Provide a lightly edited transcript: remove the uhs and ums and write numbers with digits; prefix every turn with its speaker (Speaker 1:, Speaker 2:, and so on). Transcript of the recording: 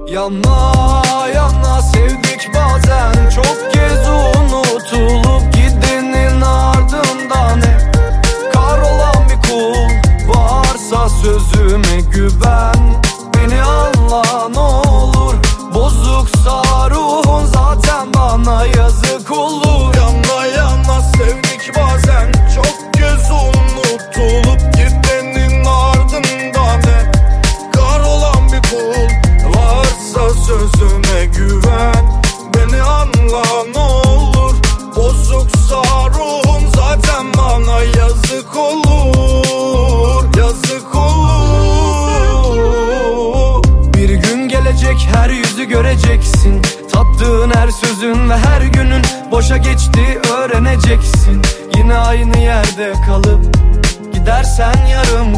Speaker 1: Yana yana sevdik bazen, çok kez unutulup gidenin ardından hep kahrolan bir kul. Varsa sözüme güven, beni anla ne olur. Bozuksa ruhun zaten bana yazık olur.
Speaker 2: Yana yana sevdik bazen, çok kez unutulup gidenin ardından hep kahrolan bir kul. Varsa sözüme güven, beni anla ne olur. Bozuksa ruhum zaten bana yazık olur. Yazık olur.
Speaker 1: Bir gün gelecek, her yüzü göreceksin. Tattığın her sözün ve her günün boşa geçti, öğreneceksin. Yine aynı yerde kalıp gidersen yarım